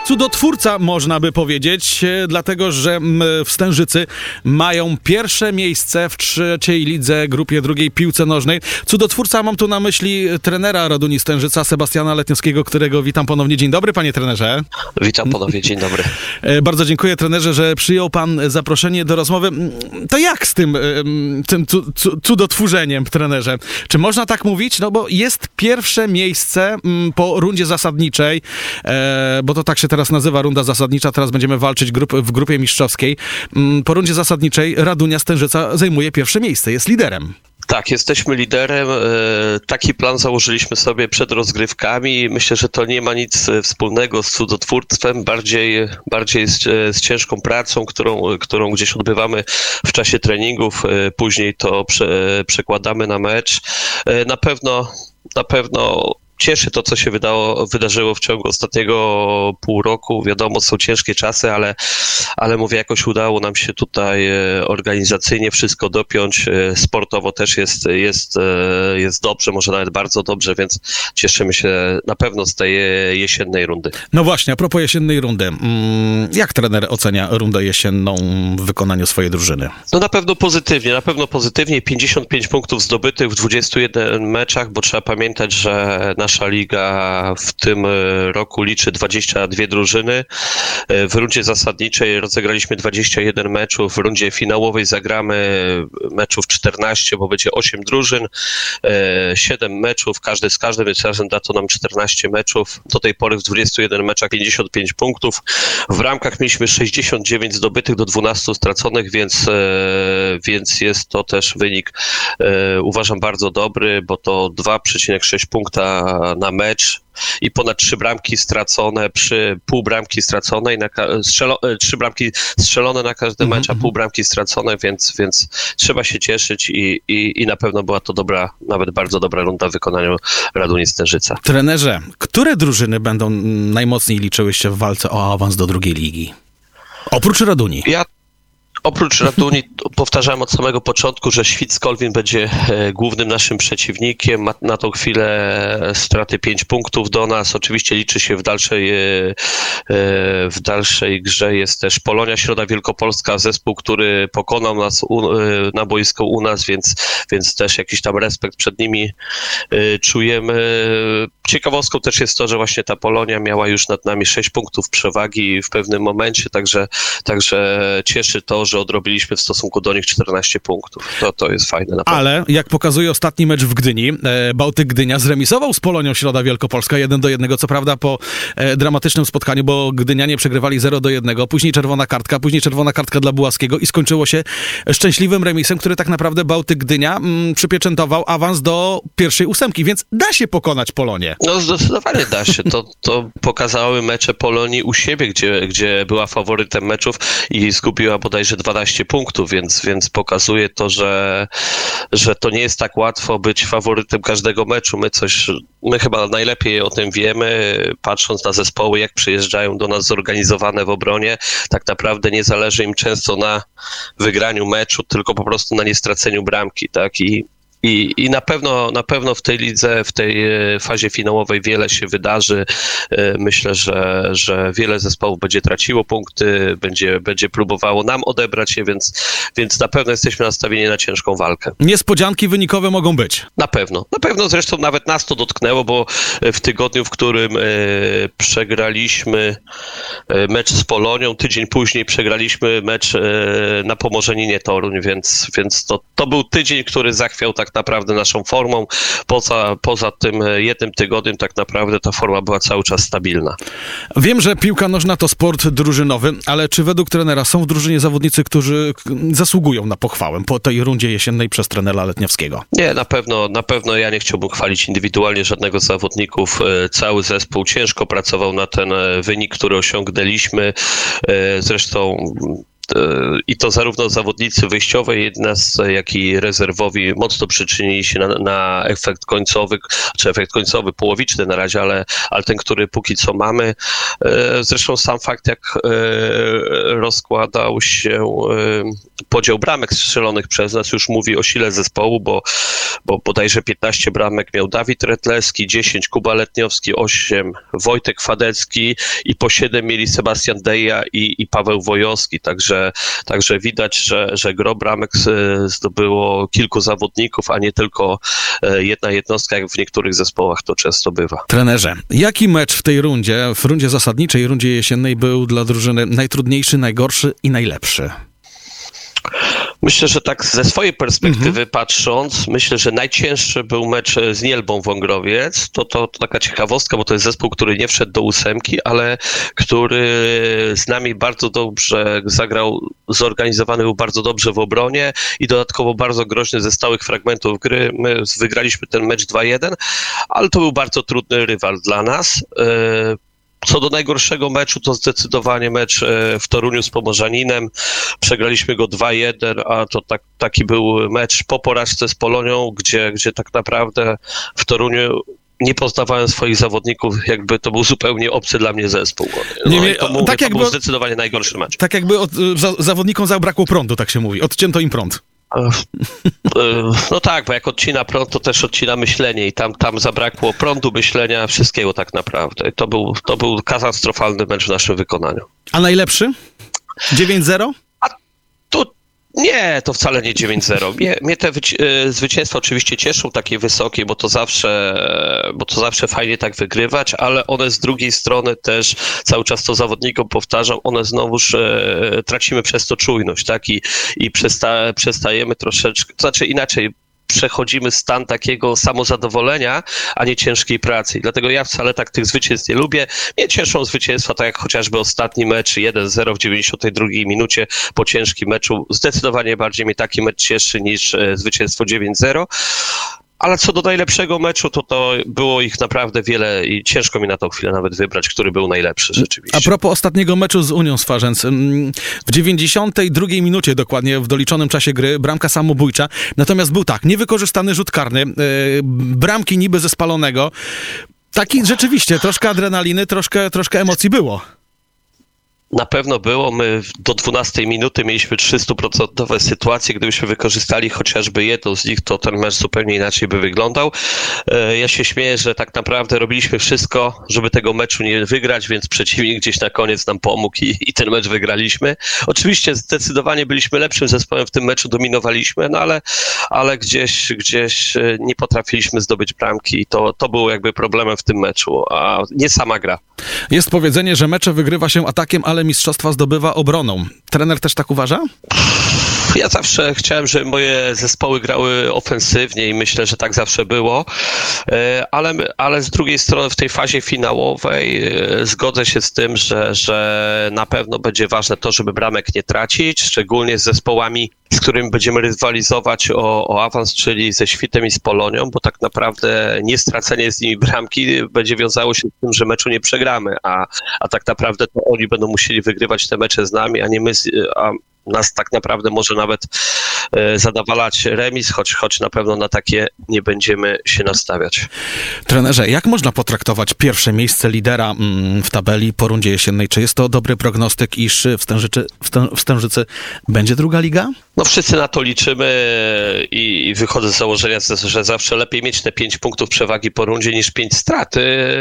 cudotwórca, można by powiedzieć, dlatego że w Stężycy mają pierwsze miejsce w trzeciej lidze, grupie drugiej piłce nożnej. Cudotwórca, mam tu na myśli trenera Raduni Stężyca, Sebastiana Letniowskiego, którego witam ponownie. Dzień dobry, panie trenerze. Witam ponownie, dzień dobry. Bardzo dziękuję, trenerze, że przyjął pan zaproszenie do rozmowy. To jak z tym cudotwórzeniem, trenerze? Czy można tak mówić? No bo jest pierwsze miejsce po rundzie zasadniczej, bo to tak się teraz nazywa, runda zasadnicza. Teraz będziemy walczyć w grupie mistrzowskiej. Po rundzie zasadniczej Radunia Stężyca zajmuje pierwsze miejsce, jest liderem. Tak, jesteśmy liderem. Taki plan założyliśmy sobie przed rozgrywkami. Myślę, że to nie ma nic wspólnego z cudotwórstwem, bardziej z ciężką pracą, którą gdzieś odbywamy w czasie treningów. Później to przekładamy na mecz. Na pewno cieszy to, co się wydarzyło w ciągu ostatniego pół roku. Wiadomo, są ciężkie czasy, ale mówię, jakoś udało nam się tutaj organizacyjnie wszystko dopiąć. Sportowo też jest dobrze, może nawet bardzo dobrze, więc cieszymy się na pewno z tej jesiennej rundy. No właśnie, a propos jesiennej rundy. Jak trener ocenia rundę jesienną w wykonaniu swojej drużyny? No na pewno pozytywnie. 55 punktów zdobytych w 21 meczach, bo trzeba pamiętać, że nasza liga w tym roku liczy 22 drużyny. W rundzie zasadniczej rozegraliśmy 21 meczów. W rundzie finałowej zagramy meczów 14, bo będzie 8 drużyn. 7 meczów, każdy z każdym, więc razem da to nam 14 meczów. Do tej pory w 21 meczach 55 punktów. W bramkach mieliśmy 69 zdobytych do 12 straconych, więc jest to też wynik, uważam, bardzo dobry, bo to 2,6 punkta na mecz i ponad 3 bramki stracone przy pół bramki straconej, 3 bramki strzelone na każdy mecz, a pół bramki stracone, więc trzeba się cieszyć i na pewno była to dobra, nawet bardzo dobra runda w wykonaniu Raduni Stężyca. Trenerze, które drużyny będą najmocniej liczyły się w walce o awans do drugiej ligi? Oprócz Raduni. Oprócz Raduni powtarzałem od samego początku, że Świt-Skolwin będzie głównym naszym przeciwnikiem. Ma na tą chwilę straty 5 punktów do nas. Oczywiście liczy się w dalszej grze jest też Polonia Środa Wielkopolska, zespół, który pokonał nas na boisku u nas, więc też jakiś tam respekt przed nimi czujemy. Ciekawostką też jest to, że właśnie ta Polonia miała już nad nami 6 punktów przewagi w pewnym momencie, także cieszy to, że odrobiliśmy w stosunku do nich 14 punktów. To jest fajne na pewno. Ale jak pokazuje ostatni mecz w Gdyni, Bałtyk Gdynia zremisował z Polonią Środa Wielkopolska 1-1, co prawda po dramatycznym spotkaniu, bo Gdynianie przegrywali 0-1, później czerwona kartka dla Bułaskiego i skończyło się szczęśliwym remisem, który tak naprawdę Bałtyk Gdynia przypieczętował awans do pierwszej ósemki, więc da się pokonać Polonię. No zdecydowanie da się. To pokazały mecze Polonii u siebie, gdzie była faworytem meczów i zgubiła bodajże 12 punktów, więc pokazuje to, że to nie jest tak łatwo być faworytem każdego meczu. My chyba najlepiej o tym wiemy, patrząc na zespoły, jak przyjeżdżają do nas zorganizowane w obronie. Tak naprawdę nie zależy im często na wygraniu meczu, tylko po prostu na niestraceniu bramki, tak? I na pewno w tej lidze, w tej fazie finałowej wiele się wydarzy. Myślę, że wiele zespołów będzie traciło punkty, będzie próbowało nam odebrać je, więc na pewno jesteśmy nastawieni na ciężką walkę. Niespodzianki wynikowe mogą być. Na pewno zresztą nawet nas to dotknęło, bo w tygodniu, w którym przegraliśmy mecz z Polonią, tydzień później przegraliśmy mecz na Pomorzeninie Toruń, więc to był tydzień, który zachwiał tak naprawdę naszą formą. Poza tym jednym tygodniem tak naprawdę ta forma była cały czas stabilna. Wiem, że piłka nożna to sport drużynowy, ale czy według trenera są w drużynie zawodnicy, którzy zasługują na pochwałę po tej rundzie jesiennej przez trenera Letniowskiego? Nie, na pewno ja nie chciałbym chwalić indywidualnie żadnego z zawodników. Cały zespół ciężko pracował na ten wynik, który osiągnęliśmy. Zresztą i to zarówno zawodnicy wyjściowej jednostce, jak i rezerwowi mocno przyczynili się na efekt końcowy, czy efekt końcowy połowiczny na razie, ale ten, który póki co mamy. Zresztą sam fakt, jak rozkładał się podział bramek strzelonych przez nas, już mówi o sile zespołu, bo bodajże 15 bramek miał Dawid Redlewski, 10 Kuba Letniowski, 8 Wojtek Fadecki i po 7 mieli Sebastian Deja i Paweł Wojowski. Także widać, że gro bramek zdobyło kilku zawodników, a nie tylko jedna jednostka, jak w niektórych zespołach to często bywa. Trenerze, jaki mecz w tej rundzie, w rundzie zasadniczej, rundzie jesiennej był dla drużyny najtrudniejszy, najgorszy i najlepszy? Myślę, że tak ze swojej perspektywy patrząc, myślę, że najcięższy był mecz z Nielbą Wągrowiec. To taka ciekawostka, bo to jest zespół, który nie wszedł do 8, ale który z nami bardzo dobrze zagrał, zorganizowany był bardzo dobrze w obronie i dodatkowo bardzo groźny ze stałych fragmentów gry. My wygraliśmy ten mecz 2-1, ale to był bardzo trudny rywal dla nas. Co do najgorszego meczu, to zdecydowanie mecz w Toruniu z Pomorzaninem. Przegraliśmy go 2-1, a to taki był mecz po porażce z Polonią, gdzie tak naprawdę w Toruniu nie poznawałem swoich zawodników, jakby to był zupełnie obcy dla mnie zespół. To był zdecydowanie najgorszy mecz. Tak jakby zawodnikom zabrakło prądu, tak się mówi. Odcięto im prąd. No tak, bo jak odcina prąd, to też odcina myślenie i tam zabrakło prądu, myślenia, wszystkiego tak naprawdę. To był katastrofalny mecz w naszym wykonaniu. A najlepszy? 9-0? Nie, to wcale nie 9-0. Mnie te zwycięstwa oczywiście cieszą, takie wysokie, bo to zawsze fajnie tak wygrywać, ale one z drugiej strony też, cały czas to zawodnikom powtarzam, one znowuż tracimy przez to czujność, tak? I przestajemy troszeczkę, to znaczy inaczej, przechodzimy stan takiego samozadowolenia, a nie ciężkiej pracy. I dlatego ja wcale tak tych zwycięstw nie lubię. Mnie cieszą zwycięstwa, tak jak chociażby ostatni mecz 1-0 w 92 minucie po ciężkim meczu. Zdecydowanie bardziej mnie taki mecz cieszy niż zwycięstwo 9-0. Ale co do najlepszego meczu, to było ich naprawdę wiele i ciężko mi na tą chwilę nawet wybrać, który był najlepszy rzeczywiście. A propos ostatniego meczu z Unią Swarzędz. W 92 minucie dokładnie, w doliczonym czasie gry, bramka samobójcza. Natomiast był niewykorzystany rzut karny, bramki niby ze spalonego. Taki rzeczywiście, troszkę adrenaliny, troszkę emocji było. Na pewno było. My do 12 minuty mieliśmy 300% sytuacje. Gdybyśmy wykorzystali chociażby jedną z nich, to ten mecz zupełnie inaczej by wyglądał. Ja się śmieję, że tak naprawdę robiliśmy wszystko, żeby tego meczu nie wygrać, więc przeciwnik gdzieś na koniec nam pomógł i ten mecz wygraliśmy. Oczywiście zdecydowanie byliśmy lepszym zespołem w tym meczu, dominowaliśmy, no ale gdzieś nie potrafiliśmy zdobyć bramki i to było jakby problemem w tym meczu, a nie sama gra. Jest powiedzenie, że mecze wygrywa się atakiem, ale mistrzostwa zdobywa obroną. Trener też tak uważa? Ja zawsze chciałem, żeby moje zespoły grały ofensywnie i myślę, że tak zawsze było, ale z drugiej strony w tej fazie finałowej zgodzę się z tym, że na pewno będzie ważne to, żeby bramek nie tracić, szczególnie z zespołami, z którymi będziemy rywalizować o awans, czyli ze Świtem i z Polonią, bo tak naprawdę niestracenie z nimi bramki będzie wiązało się z tym, że meczu nie przegramy, a tak naprawdę to oni będą musieli wygrywać te mecze z nami, a nie my, nas tak naprawdę może nawet zadawalać remis, choć na pewno na takie nie będziemy się nastawiać. Trenerze, jak można potraktować pierwsze miejsce lidera w tabeli po rundzie jesiennej? Czy jest to dobry prognostyk, iż w Stężycy będzie druga liga? No wszyscy na to liczymy i wychodzę z założenia, że zawsze lepiej mieć te 5 punktów przewagi po rundzie niż 5 strat,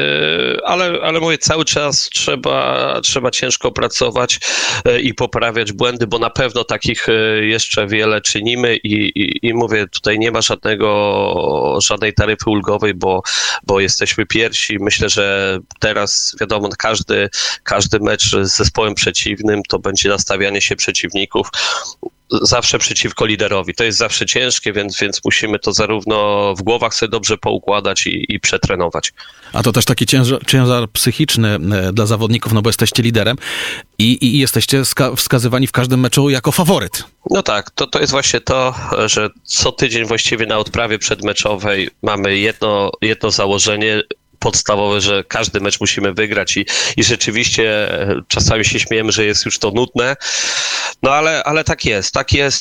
ale mówię, cały czas trzeba ciężko pracować i poprawiać błędy, bo na pewno takich jeszcze wiele czynimy i mówię, tutaj nie ma żadnej taryfy ulgowej, bo jesteśmy pierwsi. Myślę, że teraz wiadomo, każdy mecz z zespołem przeciwnym to będzie nastawianie się przeciwników zawsze przeciwko liderowi. To jest zawsze ciężkie, więc musimy to zarówno w głowach sobie dobrze poukładać i przetrenować. A to też taki ciężar psychiczny dla zawodników, no bo jesteście liderem i jesteście wskazywani w każdym meczu jako faworyt. No tak, to jest właśnie to, że co tydzień właściwie na odprawie przedmeczowej mamy jedno założenie, podstawowe, że każdy mecz musimy wygrać i rzeczywiście czasami się śmiejemy, że jest już to nudne, no ale tak jest.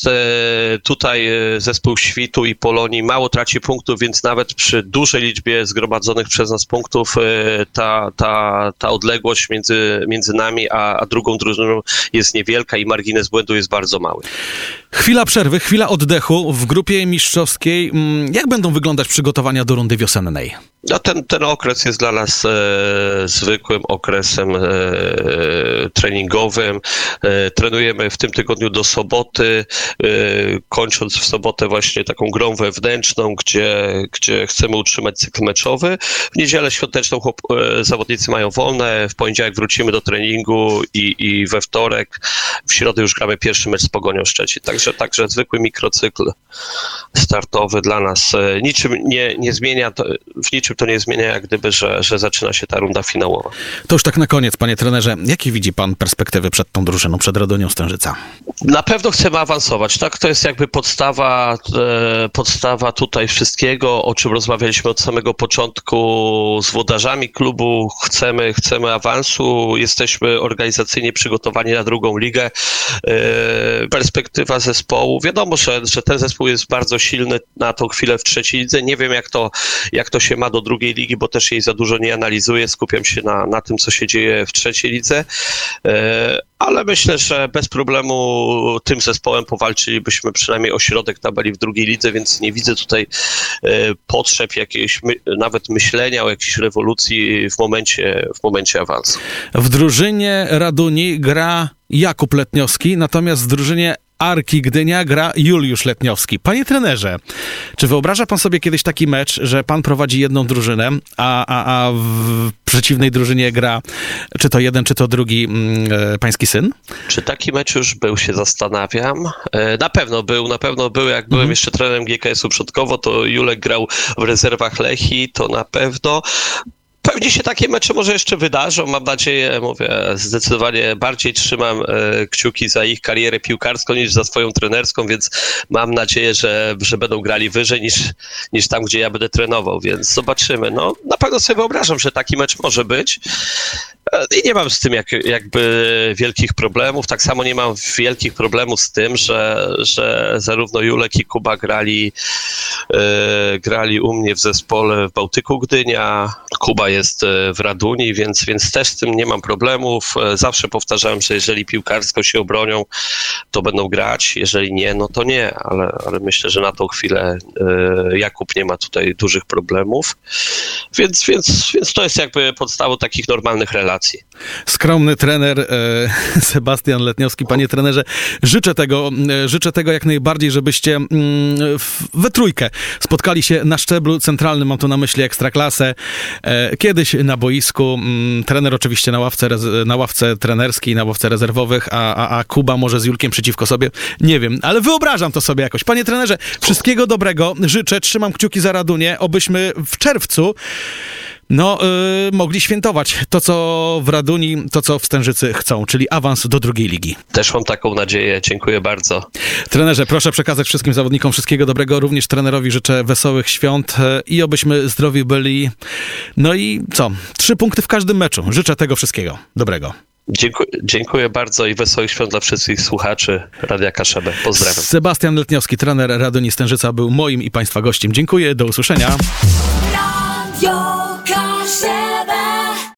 Tutaj zespół Świtu i Polonii mało traci punktów, więc nawet przy dużej liczbie zgromadzonych przez nas punktów ta odległość między nami a drugą drużyną jest niewielka i margines błędu jest bardzo mały. Chwila przerwy, chwila oddechu w grupie mistrzowskiej. Jak będą wyglądać przygotowania do rundy wiosennej? No ten okres jest dla nas zwykłym okresem treningowym. Trenujemy w tym tygodniu do soboty, kończąc w sobotę właśnie taką grą wewnętrzną, gdzie chcemy utrzymać cykl meczowy. W niedzielę świąteczną zawodnicy mają wolne, w poniedziałek wrócimy do treningu i we wtorek, w środę już gramy pierwszy mecz z Pogonią Szczecin. Także zwykły mikrocykl startowy dla nas niczym nie zmienia, w niczym to nie zmienia, jak gdyby, że zaczyna się ta runda finałowa. To już tak na koniec, panie trenerze, jakie widzi pan perspektywy przed tą drużyną, przed Radomią Stężyca? Na pewno chcemy awansować, tak? To jest jakby podstawa tutaj wszystkiego, o czym rozmawialiśmy od samego początku z włodarzami klubu. Chcemy awansu, jesteśmy organizacyjnie przygotowani na drugą ligę. Perspektywa zespołu, wiadomo, że ten zespół jest bardzo silny na tą chwilę w trzeciej lidze. Nie wiem, jak to się ma do drugiej ligi, bo też jej za dużo nie analizuję. Skupiam się na tym, co się dzieje w trzeciej lidze. Ale myślę, że bez problemu tym zespołem powalczylibyśmy przynajmniej o środek tabeli w drugiej lidze, więc nie widzę tutaj potrzeb jakiejś nawet myślenia o jakiejś rewolucji w momencie awansu. W drużynie Raduni gra Jakub Letniowski, natomiast w drużynie Arki Gdynia gra Juliusz Letniowski. Panie trenerze, czy wyobraża pan sobie kiedyś taki mecz, że pan prowadzi jedną drużynę, a w przeciwnej drużynie gra czy to jeden, czy to drugi pański syn? Czy taki mecz już był, się zastanawiam. Na pewno był. Jak byłem jeszcze trenerem GKS-u Przodkowo, to Julek grał w rezerwach Lechii, to na pewno. Pewnie się takie mecze może jeszcze wydarzą, mam nadzieję, zdecydowanie bardziej trzymam kciuki za ich karierę piłkarską niż za swoją trenerską, więc mam nadzieję, że będą grali wyżej niż tam, gdzie ja będę trenował, więc zobaczymy. No, na pewno sobie wyobrażam, że taki mecz może być i nie mam z tym jakby wielkich problemów. Tak samo nie mam wielkich problemów z tym, że zarówno Julek i Kuba grali u mnie w zespole w Bałtyku Gdynia. Kuba jest w Raduni, więc też z tym nie mam problemów. Zawsze powtarzałem, że jeżeli piłkarsko się obronią, to będą grać. Jeżeli nie, no to nie, ale myślę, że na tą chwilę Jakub nie ma tutaj dużych problemów. Więc to jest jakby podstawą takich normalnych relacji. Skromny trener Sebastian Letniowski. Panie trenerze, życzę tego jak najbardziej, żebyście we trójkę spotkali się na szczeblu centralnym, mam tu na myśli Ekstraklasę, kiedyś na boisku, trener oczywiście na ławce trenerskiej, na ławce rezerwowych, a Kuba może z Julkiem przeciwko sobie, nie wiem, ale wyobrażam to sobie jakoś. Panie trenerze, wszystkiego dobrego, życzę, trzymam kciuki za Radunię, obyśmy w czerwcu mogli świętować to, co w Raduni, to, co w Stężycy chcą, czyli awans do drugiej ligi. Też mam taką nadzieję. Dziękuję bardzo. Trenerze, proszę przekazać wszystkim zawodnikom wszystkiego dobrego. Również trenerowi życzę wesołych świąt i obyśmy zdrowi byli. No i 3 punkty w każdym meczu. Życzę tego wszystkiego dobrego. Dziękuję bardzo i wesołych świąt dla wszystkich słuchaczy Radia Kaszebę. Pozdrawiam. Sebastian Letniowski, trener Raduni Stężyca, był moim i państwa gościem. Dziękuję, do usłyszenia. Radio Kaszebę.